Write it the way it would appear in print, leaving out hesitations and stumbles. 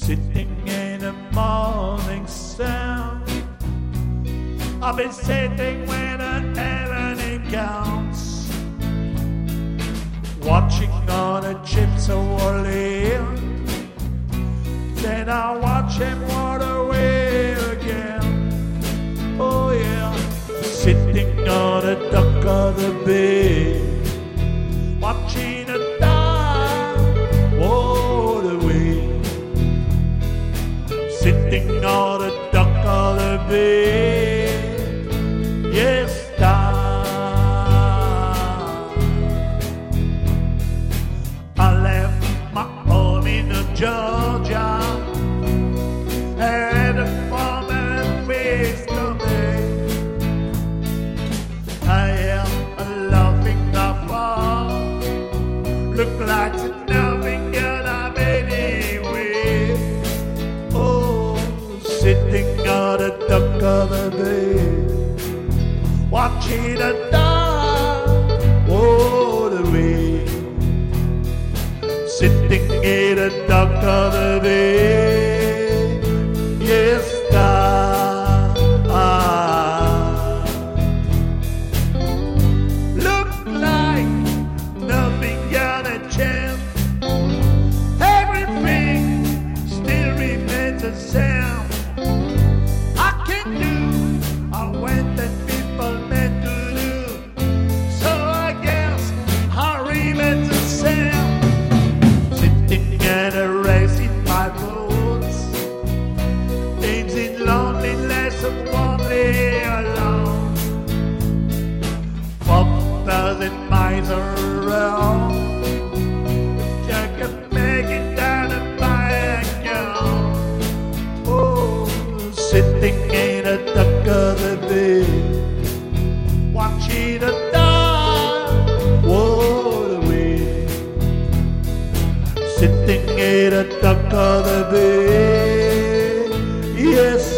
sitting in the morning sun. I've been sitting when the evening comes, watching all the chips away. Then I watch him water away again. Oh yeah, sitting on the dock of the bay, watching the tide walk away. Sitting on the dock of the bay, yes, I left my home in Georgia, and a farmer face coming. I am loving the fall, look like it's nothing good I'm anyway. Oh, sitting on the dock of the bay, watching the tide walk away. Sitting in the dock of the bay, yes, look like nothing got a chance. Everything still remains the same. I can do what that people meant to do, so I guess I remain the same. Sitting at a race in my boots, things in loneliness and wandering alone. 4,000 miles around, just can make it down to my account. Oh, sitting in the dock of the bay, watching the tide walk away. Sitting in the dock of the bay, yes,